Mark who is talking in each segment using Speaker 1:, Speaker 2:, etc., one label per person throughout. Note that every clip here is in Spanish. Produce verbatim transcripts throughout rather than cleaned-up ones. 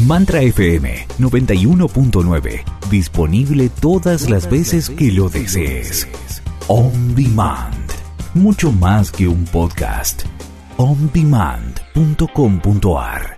Speaker 1: Mantra F M noventa y uno punto nueve. Disponible todas las veces que lo desees. On Demand. Mucho más que un podcast. on demand punto com punto a r.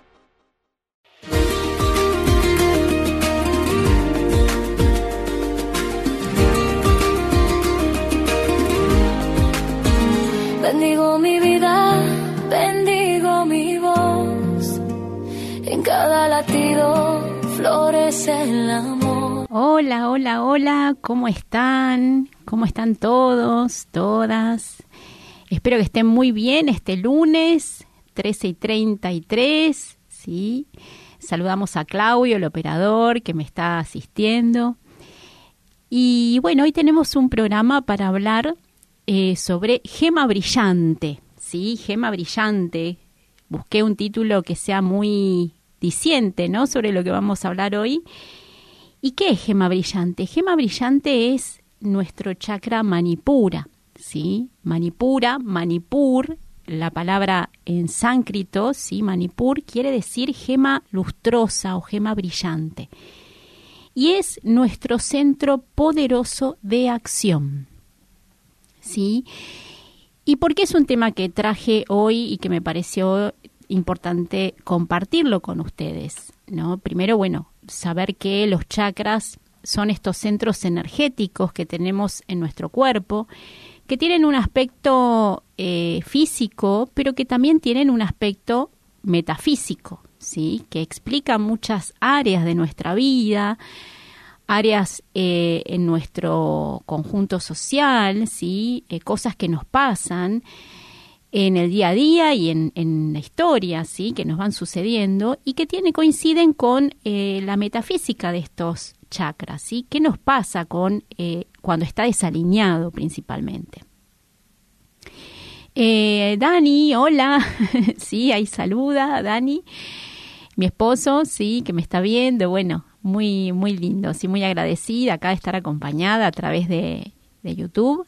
Speaker 2: Bendigo mi vida, bendigo mi voz. En cada latido florece el amor.
Speaker 3: Hola, hola, hola, ¿cómo están? ¿Cómo están todos, todas? Espero que estén muy bien este lunes, trece y treinta y tres, ¿sí? Saludamos a Claudio, el operador, que me está asistiendo. Y bueno, hoy tenemos un programa para hablar eh, sobre gema brillante, ¿sí? Gema brillante. Busqué un título que sea muy diciente, ¿no? Sobre lo que vamos a hablar hoy. ¿Y qué es gema brillante? Gema brillante es nuestro chakra Manipura, ¿sí? Manipura, Manipur, la palabra en sánscrito, ¿sí? Manipur quiere decir gema lustrosa o gema brillante. Y es nuestro centro poderoso de acción, ¿sí? ¿Y por qué es un tema que traje hoy y que me pareció importante compartirlo con ustedes, ¿no? Primero, bueno, saber que los chakras son estos centros energéticos que tenemos en nuestro cuerpo, que tienen un aspecto eh, físico, pero que también tienen un aspecto metafísico, ¿sí? Que explica muchas áreas de nuestra vida, áreas eh, en nuestro conjunto social, ¿sí? Eh, cosas que nos pasan en el día a día y en, en la historia, ¿sí? Que nos van sucediendo y que tiene, coinciden con eh, la metafísica de estos chakras, ¿sí? ¿Qué nos pasa con eh, cuando está desalineado principalmente? Eh, Dani, hola, sí, ahí saluda Dani, mi esposo, sí, que me está viendo, bueno, muy, muy lindo, sí, muy agradecida acá de estar acompañada a través de, de YouTube.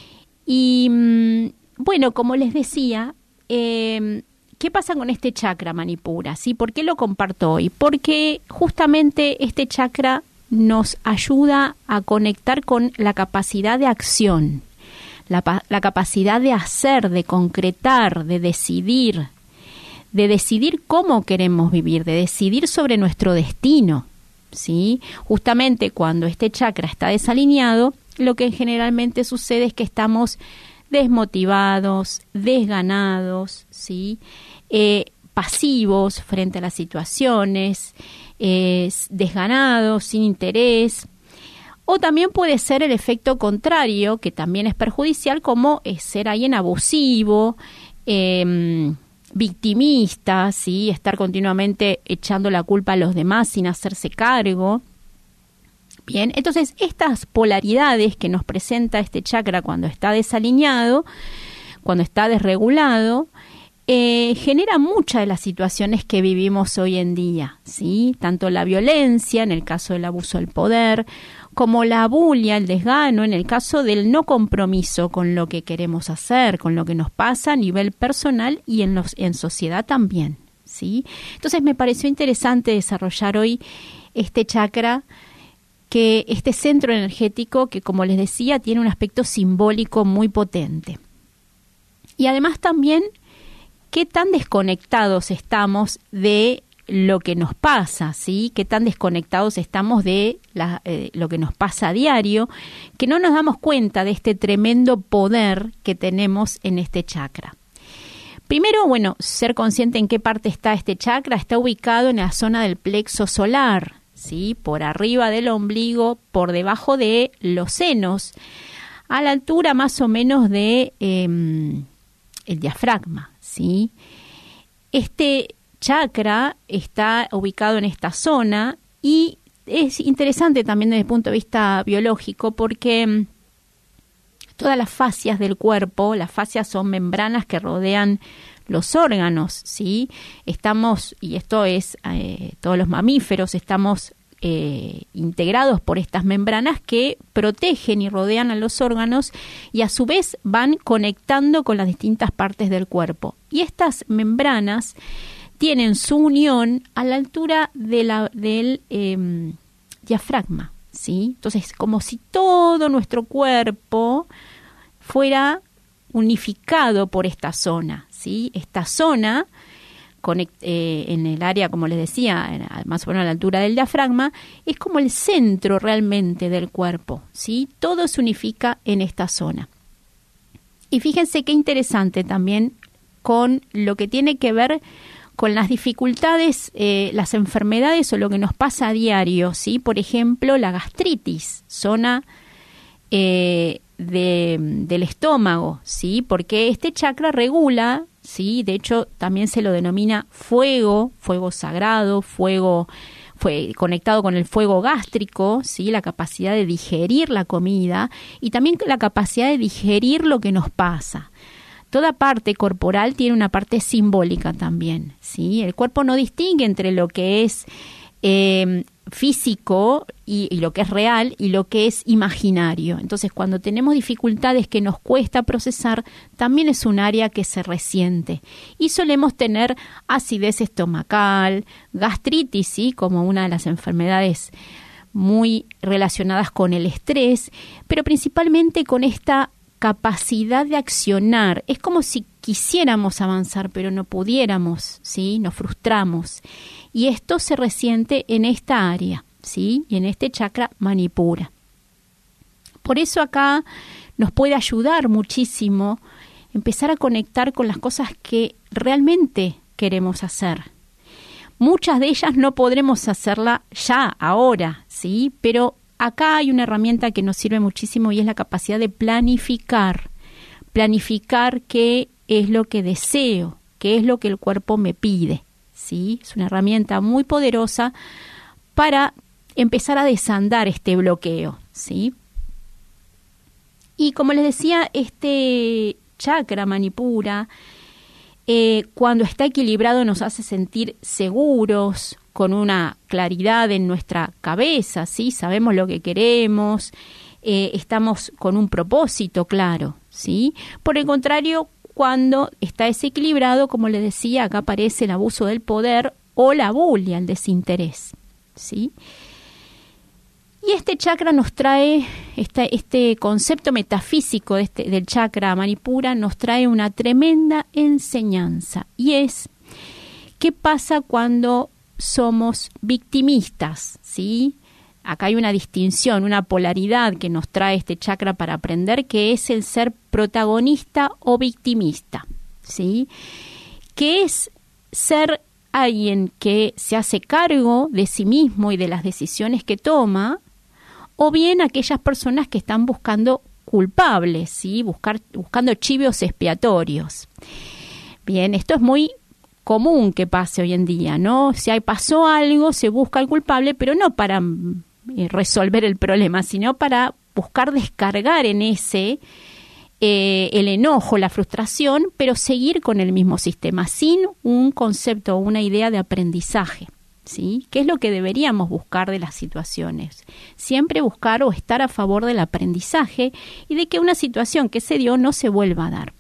Speaker 3: Y bueno, como les decía, eh, ¿qué pasa con este chakra Manipura? ¿Sí? ¿Por qué lo comparto hoy? Porque justamente este chakra nos ayuda a conectar con la capacidad de acción, la, la capacidad de hacer, de concretar, de decidir, de decidir cómo queremos vivir, de decidir sobre nuestro destino, ¿sí? Justamente cuando este chakra está desalineado, lo que generalmente sucede es que estamos desmotivados, desganados, ¿sí? Eh, pasivos frente a las situaciones, eh, desganados, sin interés. O también puede ser el efecto contrario, que también es perjudicial, como es ser alguien abusivo, eh, victimista, ¿sí? Estar continuamente echando la culpa a los demás sin hacerse cargo. Bien, entonces estas polaridades que nos presenta este chakra cuando está desalineado, cuando está desregulado, eh, genera muchas de las situaciones que vivimos hoy en día, ¿sí? Tanto la violencia, en el caso del abuso del poder, como la bulia, el desgano, en el caso del no compromiso con lo que queremos hacer, con lo que nos pasa a nivel personal y en, los, en sociedad también, ¿sí? Entonces me pareció interesante desarrollar hoy este chakra, que este centro energético que, como les decía, tiene un aspecto simbólico muy potente. Y además también, qué tan desconectados estamos de lo que nos pasa, ¿sí? Qué tan desconectados estamos de la, eh, lo que nos pasa a diario, que no nos damos cuenta de este tremendo poder que tenemos en este chakra. Primero, bueno, ser consciente en qué parte está este chakra. Está ubicado en la zona del plexo solar, ¿sí? Por arriba del ombligo, por debajo de los senos, a la altura más o menos de eh, el diafragma, ¿sí? Este chakra está ubicado en esta zona y es interesante también desde el punto de vista biológico porque todas las fascias del cuerpo, las fascias son membranas que rodean los órganos, ¿sí? Estamos, y esto es, eh, todos los mamíferos estamos eh, integrados por estas membranas que protegen y rodean a los órganos y a su vez van conectando con las distintas partes del cuerpo. Y estas membranas tienen su unión a la altura de la, del eh, diafragma, ¿sí? Entonces, como si todo nuestro cuerpo fuera unificado por esta zona, ¿sí? Esta zona, conect, eh, en el área, como les decía, más o menos a la altura del diafragma, es como el centro realmente del cuerpo, ¿sí? Todo se unifica en esta zona. Y fíjense qué interesante también con lo que tiene que ver con las dificultades, eh, las enfermedades o lo que nos pasa a diario, ¿sí? Por ejemplo, la gastritis, zona eh, de, del estómago, ¿sí? Porque este chakra regula, ¿sí? De hecho, también se lo denomina fuego, fuego sagrado, fuego fue conectado con el fuego gástrico, ¿sí? La capacidad de digerir la comida y también la capacidad de digerir lo que nos pasa. Toda parte corporal tiene una parte simbólica también, ¿sí? El cuerpo no distingue entre lo que es eh, físico y, y lo que es real y lo que es imaginario. Entonces, cuando tenemos dificultades que nos cuesta procesar, también es un área que se resiente. Y solemos tener acidez estomacal, gastritis, ¿sí? Como una de las enfermedades muy relacionadas con el estrés, pero principalmente con esta capacidad de accionar. Es como si quisiéramos avanzar, pero no pudiéramos, ¿sí? Nos frustramos. Y esto se resiente en esta área, ¿sí? Y en este chakra Manipura. Por eso acá nos puede ayudar muchísimo empezar a conectar con las cosas que realmente queremos hacer. Muchas de ellas no podremos hacerla ya, ahora, ¿sí? Pero acá hay una herramienta que nos sirve muchísimo y es la capacidad de planificar. Planificar qué es lo que deseo, qué es lo que el cuerpo me pide, ¿sí? Es una herramienta muy poderosa para empezar a desandar este bloqueo, ¿sí? Y como les decía, este chakra Manipura, eh, cuando está equilibrado nos hace sentir seguros, con una claridad en nuestra cabeza, ¿sí? Sabemos lo que queremos, eh, estamos con un propósito claro, ¿sí? Por el contrario, cuando está desequilibrado, como les decía, acá aparece el abuso del poder o la bulia, el desinterés, ¿sí? Y este chakra nos trae, este, este concepto metafísico de este, del chakra Manipura nos trae una tremenda enseñanza, y es qué pasa cuando somos victimistas, ¿sí? Acá hay una distinción, una polaridad que nos trae este chakra para aprender, que es el ser protagonista o victimista, ¿sí? Que es ser alguien que se hace cargo de sí mismo y de las decisiones que toma, o bien aquellas personas que están buscando culpables, ¿sí? Buscar, buscando chivos expiatorios. Bien, esto es muy común que pase hoy en día, ¿no? Si hay, pasó algo, se busca al culpable, pero no para eh, resolver el problema, sino para buscar descargar en ese eh, el enojo, la frustración, pero seguir con el mismo sistema, sin un concepto o una idea de aprendizaje, ¿sí? ¿Qué es lo que deberíamos buscar de las situaciones? Siempre buscar o estar a favor del aprendizaje y de que una situación que se dio no se vuelva a dar.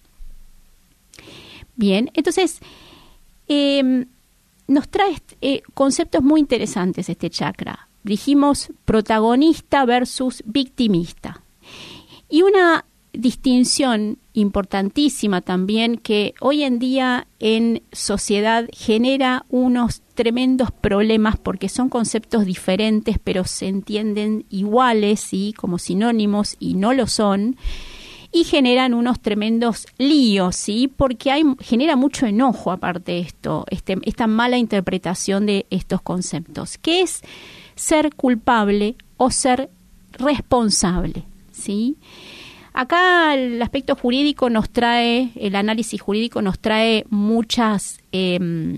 Speaker 3: Bien, entonces Eh, nos trae eh, conceptos muy interesantes este chakra. Dijimos protagonista versus victimista. Y una distinción importantísima también que hoy en día en sociedad genera unos tremendos problemas porque son conceptos diferentes pero se entienden iguales, ¿sí? Como sinónimos y no lo son. Y generan unos tremendos líos, ¿sí? Porque hay, genera mucho enojo aparte de esto, este, esta mala interpretación de estos conceptos, que es ser culpable o ser responsable, ¿sí? Acá el aspecto jurídico nos trae, el análisis jurídico nos trae muchas, eh,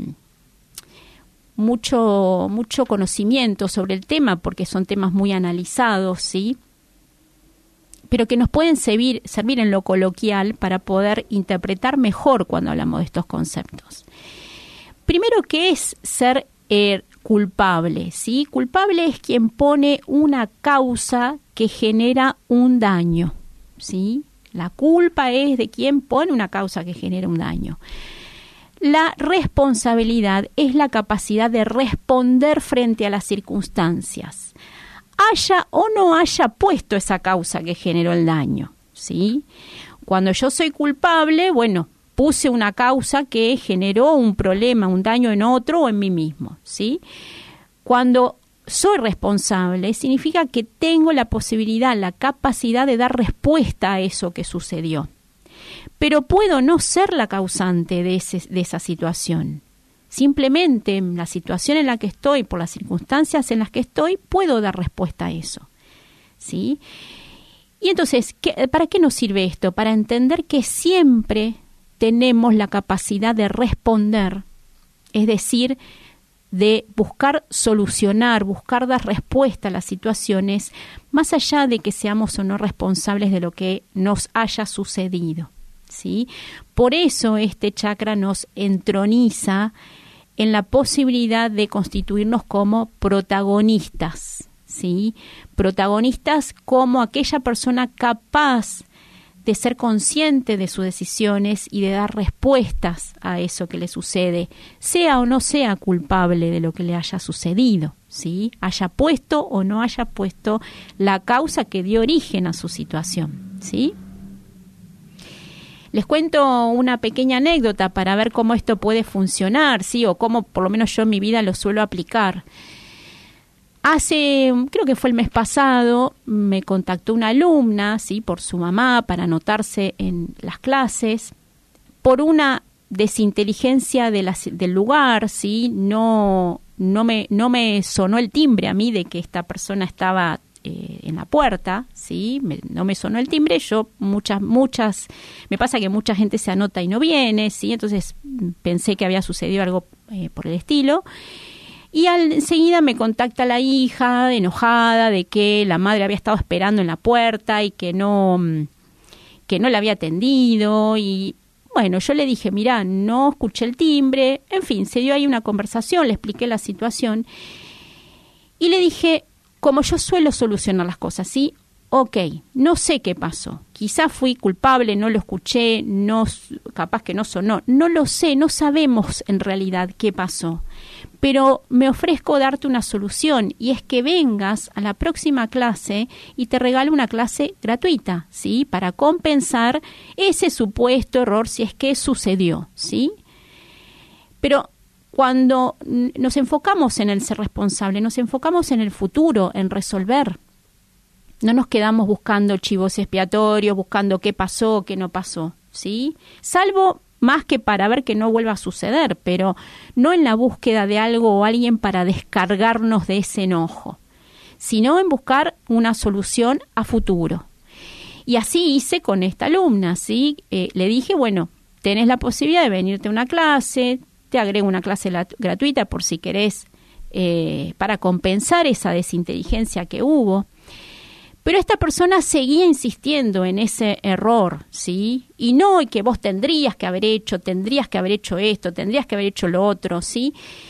Speaker 3: mucho, mucho conocimiento sobre el tema, porque son temas muy analizados, ¿sí? Pero que nos pueden servir, servir en lo coloquial para poder interpretar mejor cuando hablamos de estos conceptos. Primero, ¿qué es ser eh, culpable? ¿Sí? Culpable es quien pone una causa que genera un daño, ¿sí? La culpa es de quien pone una causa que genera un daño. La responsabilidad es la capacidad de responder frente a las circunstancias, haya o no haya puesto esa causa que generó el daño, ¿sí? Cuando yo soy culpable, bueno, puse una causa que generó un problema, un daño en otro o en mí mismo, ¿sí? Cuando soy responsable, significa que tengo la posibilidad, la capacidad de dar respuesta a eso que sucedió. Pero puedo no ser la causante de, ese, de esa situación. Simplemente en la situación en la que estoy, por las circunstancias en las que estoy, puedo dar respuesta a eso, ¿sí? Y entonces, ¿qué, ¿para qué nos sirve esto? Para entender que siempre tenemos la capacidad de responder, es decir, de buscar solucionar, buscar dar respuesta a las situaciones, más allá de que seamos o no responsables de lo que nos haya sucedido, ¿sí? Por eso este chakra nos entroniza en la posibilidad de constituirnos como protagonistas, ¿sí? Protagonistas como aquella persona capaz de ser consciente de sus decisiones y de dar respuestas a eso que le sucede, sea o no sea culpable de lo que le haya sucedido, ¿sí? Haya puesto o no haya puesto la causa que dio origen a su situación, ¿sí? Les cuento una pequeña anécdota para ver cómo esto puede funcionar, ¿sí? O cómo por lo menos yo en mi vida lo suelo aplicar. Hace, creo que fue el mes pasado, me contactó una alumna, ¿sí? Por su mamá para anotarse en las clases. Por una desinteligencia de la, del lugar, ¿sí? No, no, me, no me sonó el timbre a mí de que esta persona estaba eh, en la puerta, ¿sí? Me, no me sonó el timbre. Yo muchas, muchas, me pasa que mucha gente se anota y no viene, ¿sí? Entonces pensé que había sucedido algo eh, por el estilo. Y al, enseguida me contacta la hija, enojada, de que la madre había estado esperando en la puerta y que no, que no la había atendido. Y bueno, yo le dije, mirá, no escuché el timbre. En fin, se dio ahí una conversación, le expliqué la situación. Y le dije, como yo suelo solucionar las cosas, ¿sí? Ok, no sé qué pasó. Quizás fui culpable, no lo escuché, no, capaz que no sonó. No lo sé, no sabemos en realidad qué pasó. Pero me ofrezco darte una solución y es que vengas a la próxima clase y te regalo una clase gratuita, ¿sí? Para compensar ese supuesto error si es que sucedió, ¿sí? Pero cuando nos enfocamos en el ser responsable, nos enfocamos en el futuro, en resolver. No nos quedamos buscando chivos expiatorios, buscando qué pasó, qué no pasó, ¿sí? Salvo más que para ver que no vuelva a suceder, pero no en la búsqueda de algo o alguien para descargarnos de ese enojo, sino en buscar una solución a futuro. Y así hice con esta alumna, ¿sí? Eh, le dije, bueno, tenés la posibilidad de venirte a una clase, te agrego una clase la- gratuita por si querés, eh, para compensar esa desinteligencia que hubo. Pero esta persona seguía insistiendo en ese error, ¿sí? Y no, y que vos tendrías que haber hecho, tendrías que haber hecho esto, tendrías que haber hecho lo otro, ¿sí?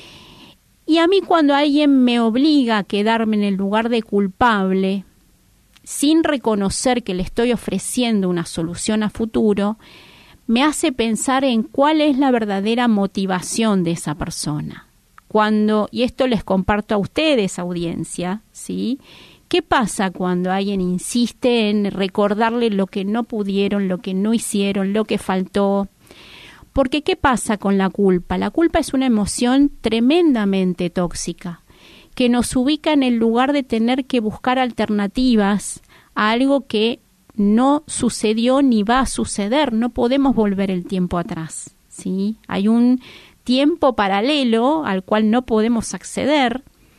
Speaker 3: Y a mí cuando alguien me obliga a quedarme en el lugar de culpable, sin reconocer que le estoy ofreciendo una solución a futuro, me hace pensar en cuál es la verdadera motivación de esa persona. Cuando, y esto les comparto a ustedes, audiencia, ¿sí? ¿Qué pasa cuando alguien insiste en recordarle lo que no pudieron, lo que no hicieron, lo que faltó? Porque ¿qué pasa con la culpa? La culpa es una emoción tremendamente tóxica, que nos ubica en el lugar de tener que buscar alternativas a algo que no sucedió ni va a suceder. No podemos volver el tiempo atrás, ¿sí? Hay un tiempo paralelo al cual no podemos acceder.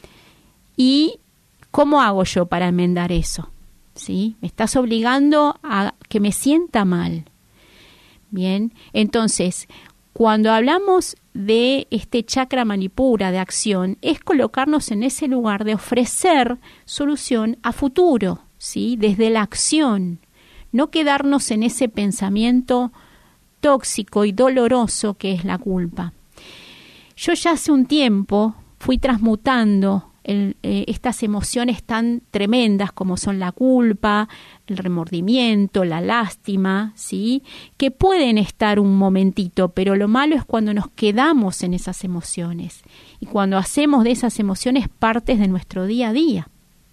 Speaker 3: Y ¿cómo hago yo para enmendar eso? ¿Sí? Me estás obligando a que me sienta mal. Bien, entonces, cuando hablamos de este chakra manipura de acción, es colocarnos en ese lugar de ofrecer solución a futuro, ¿sí? Desde la acción, no quedarnos en ese pensamiento tóxico y doloroso que es la culpa. Yo ya hace un tiempo fui transmutando el, eh, estas emociones tan tremendas como son la culpa, el remordimiento, la lástima, ¿sí? Que pueden estar un momentito, pero lo malo es cuando nos quedamos en esas emociones y cuando hacemos de esas emociones partes de nuestro día a día.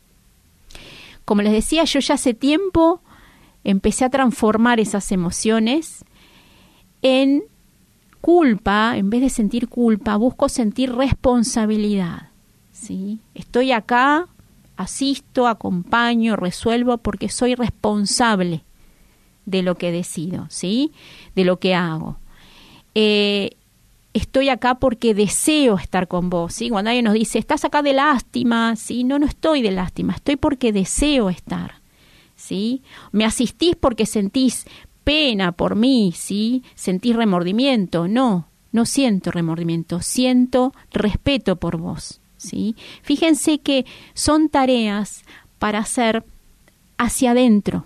Speaker 3: Como les decía, yo ya hace tiempo empecé a transformar esas emociones en culpa. En vez de sentir culpa, busco sentir responsabilidad, ¿sí? Estoy acá, asisto, acompaño, resuelvo porque soy responsable de lo que decido, ¿sí? De lo que hago. Eh, estoy acá porque deseo estar con vos, ¿sí? Cuando alguien nos dice, estás acá de lástima, ¿sí? No, no estoy de lástima, estoy porque deseo estar, ¿sí? Me asistís porque sentís pena por mí, ¿sí? Sentís remordimiento. No, no siento remordimiento, siento respeto por vos, ¿sí? Fíjense que son tareas para hacer hacia adentro.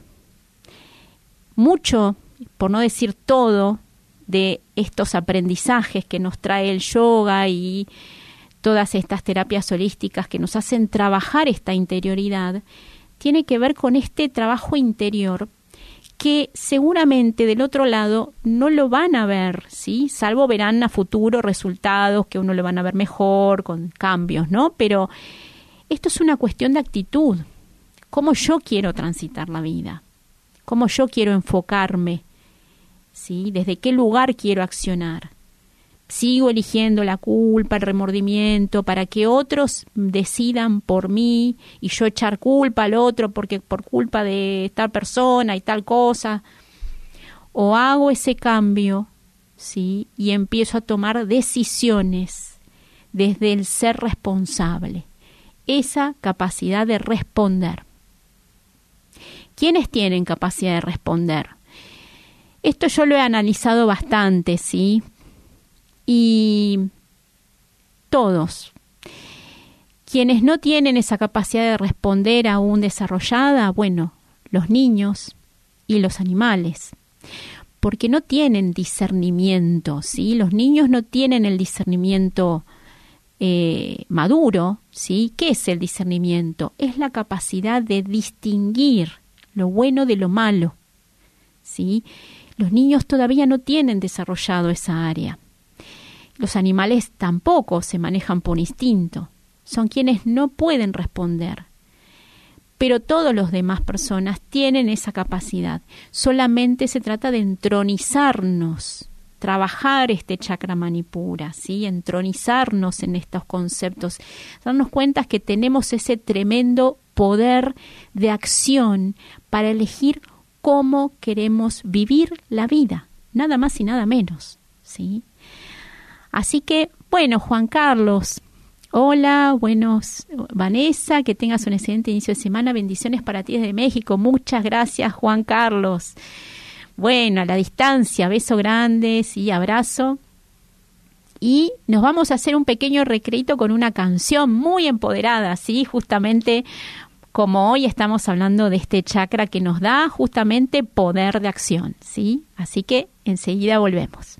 Speaker 3: Mucho, por no decir todo, de estos aprendizajes que nos trae el yoga y todas estas terapias holísticas que nos hacen trabajar esta interioridad, tiene que ver con este trabajo interior que seguramente del otro lado no lo van a ver, ¿sí? Salvo verán a futuro resultados que uno lo van a ver mejor, con cambios, ¿no? Pero esto es una cuestión de actitud. ¿Cómo yo quiero transitar la vida? ¿Cómo yo quiero enfocarme? ¿Sí? ¿Desde qué lugar quiero accionar? ¿Sigo eligiendo la culpa, el remordimiento para que otros decidan por mí y yo echar culpa al otro porque por culpa de tal persona y tal cosa? ¿O hago ese cambio, ¿sí? Y empiezo a tomar decisiones desde el ser responsable? Esa capacidad de responder. ¿Quiénes tienen capacidad de responder? Esto yo lo he analizado bastante, ¿sí? Y todos. Quienes no tienen esa capacidad de responder aún desarrollada, bueno, los niños y los animales, porque no tienen discernimiento, ¿sí? Los niños no tienen el discernimiento eh, maduro, ¿sí? ¿Qué es el discernimiento? Es la capacidad de distinguir lo bueno de lo malo, ¿sí? Los niños todavía no tienen desarrollado esa área. Los animales tampoco se manejan por instinto. Son quienes no pueden responder. Pero todos los demás personas tienen esa capacidad. Solamente se trata de entronizarnos, trabajar este chakra manipura, ¿sí? Entronizarnos en estos conceptos, darnos cuenta que tenemos ese tremendo poder de acción para elegir cómo queremos vivir la vida, nada más y nada menos, ¿sí? Así que, bueno, Juan Carlos, hola, buenos, Vanessa, que tengas un excelente inicio de semana, bendiciones para ti desde México, muchas gracias, Juan Carlos. Bueno, a la distancia, beso grande, sí, abrazo. Y nos vamos a hacer un pequeño recreito con una canción muy empoderada, sí, justamente como hoy estamos hablando de este chakra que nos da justamente poder de acción, ¿sí? Así que enseguida volvemos.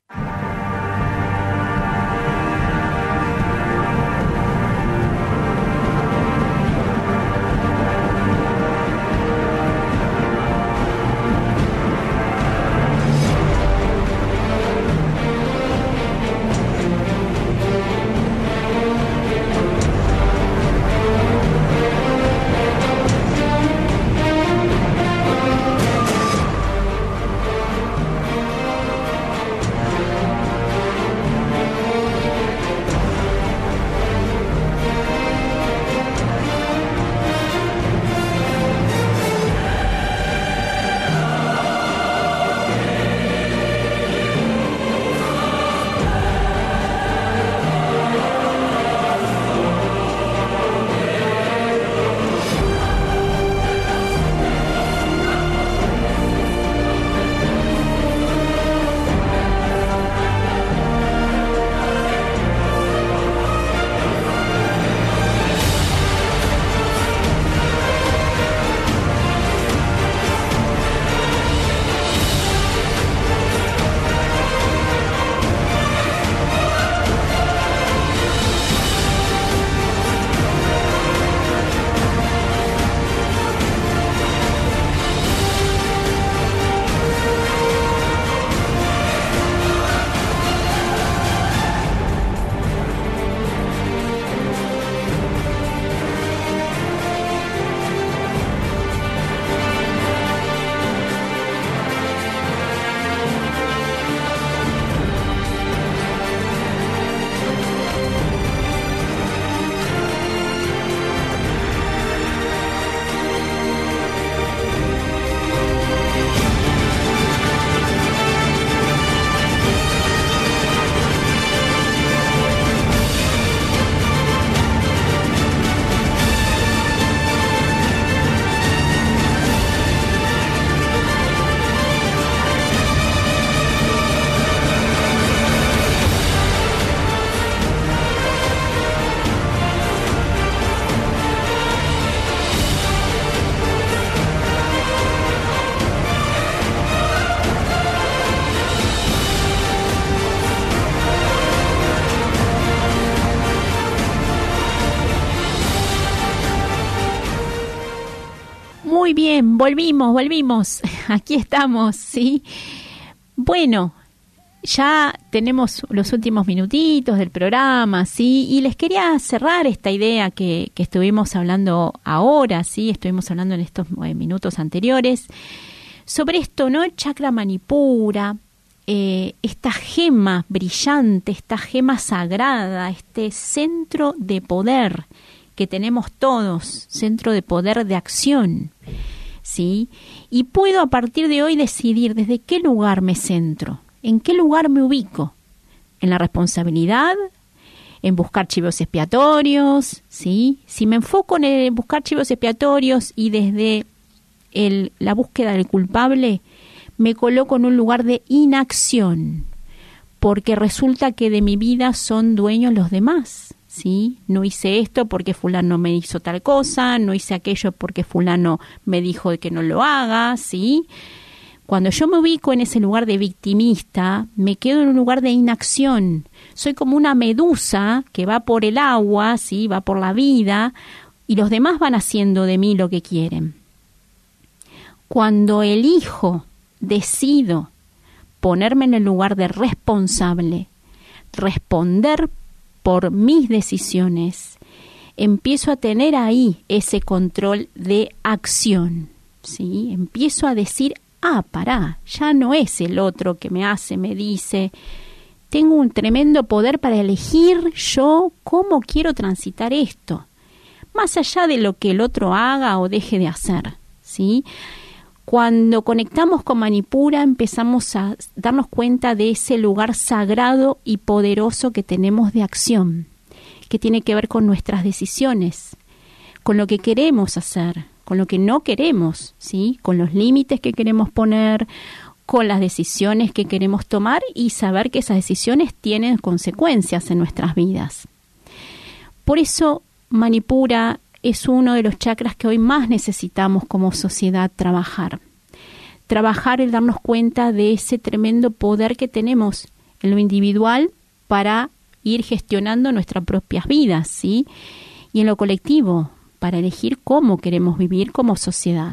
Speaker 3: Muy bien, volvimos, volvimos. Aquí estamos, ¿sí? Bueno, ya tenemos los últimos minutitos del programa, ¿sí? Y les quería cerrar esta idea que, que estuvimos hablando ahora, ¿sí? Estuvimos hablando en estos eh, minutos anteriores sobre esto, ¿no? El chakra Manipura, eh, esta gema brillante, esta gema sagrada, este centro de poder que tenemos todos, centro de poder de acción, ¿sí? Y puedo a partir de hoy decidir desde qué lugar me centro, en qué lugar me ubico, en la responsabilidad, en buscar chivos expiatorios, ¿sí? Si me enfoco en el buscar chivos expiatorios y desde el, la búsqueda del culpable, me coloco en un lugar de inacción, porque resulta que de mi vida son dueños los demás, ¿sí? No hice esto porque fulano me hizo tal cosa, no hice aquello porque fulano me dijo que no lo haga, ¿sí? Cuando yo me ubico en ese lugar de victimista, me quedo en un lugar de inacción. Soy como una medusa que va por el agua, ¿sí? Va por la vida, y los demás van haciendo de mí lo que quieren. Cuando elijo, decido ponerme en el lugar de responsable, responder por mis decisiones, empiezo a tener ahí ese control de acción, ¿sí? Empiezo a decir, ah, pará, ya no es el otro que me hace, me dice, tengo un tremendo poder para elegir yo cómo quiero transitar esto, más allá de lo que el otro haga o deje de hacer, ¿sí? Cuando conectamos con Manipura empezamos a darnos cuenta de ese lugar sagrado y poderoso que tenemos de acción, que tiene que ver con nuestras decisiones, con lo que queremos hacer, con lo que no queremos, ¿sí? Con los límites que queremos poner, con las decisiones que queremos tomar y saber que esas decisiones tienen consecuencias en nuestras vidas. Por eso Manipura es uno de los chakras que hoy más necesitamos como sociedad trabajar. Trabajar el darnos cuenta de ese tremendo poder que tenemos en lo individual para ir gestionando nuestras propias vidas, ¿sí? Y en lo colectivo, para elegir cómo queremos vivir como sociedad.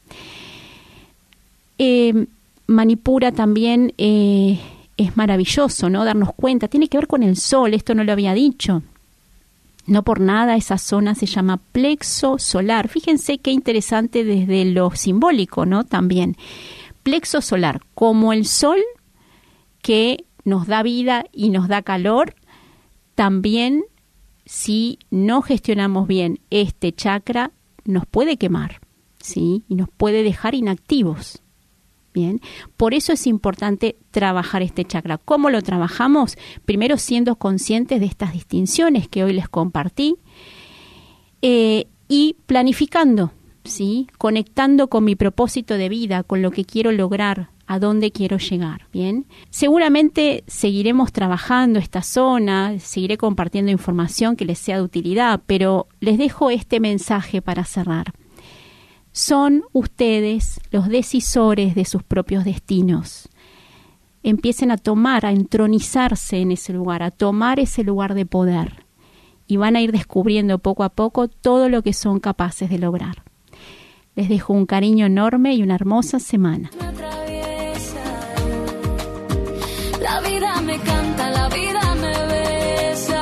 Speaker 3: Eh, Manipura también eh, es maravilloso, ¿no? Darnos cuenta, tiene que ver con el sol, esto no lo había dicho. No por nada esa zona se llama plexo solar. Fíjense qué interesante desde lo simbólico, ¿no? También. Plexo solar, como el sol que nos da vida y nos da calor, también si no gestionamos bien este chakra, nos puede quemar, ¿sí? Y nos puede dejar inactivos. Bien, por eso es importante trabajar este chakra. ¿Cómo lo trabajamos? Primero siendo conscientes de estas distinciones que hoy les compartí eh, y planificando, ¿sí? Conectando con mi propósito de vida, con lo que quiero lograr, a dónde quiero llegar. Bien, seguramente seguiremos trabajando esta zona, seguiré compartiendo información que les sea de utilidad, pero les dejo este mensaje para cerrar. Son ustedes los decisores de sus propios destinos. Empiecen a tomar, a entronizarse en ese lugar, a tomar ese lugar de poder. Y van a ir descubriendo poco a poco todo lo que son capaces de lograr. Les dejo un cariño enorme y una hermosa semana.
Speaker 2: Me atraviesa, la vida me canta, la vida me besa.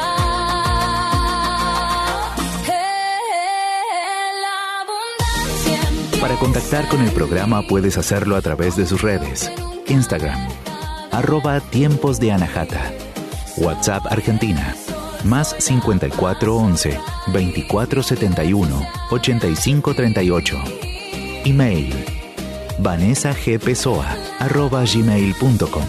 Speaker 1: Para contactar con el programa puedes hacerlo a través de sus redes. Instagram, arroba Tiempos de Anahata. WhatsApp Argentina, más cincuenta y cuatro once, veinticuatro setenta y uno, ochenta y cinco treinta y ocho. Email, vanessagpesoa, arroba gmail punto com.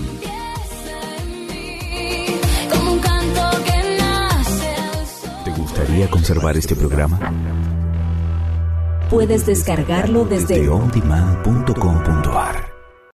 Speaker 1: ¿Te gustaría conservar este programa?
Speaker 4: Puedes descargarlo desde
Speaker 1: desde ondemand punto com punto ar.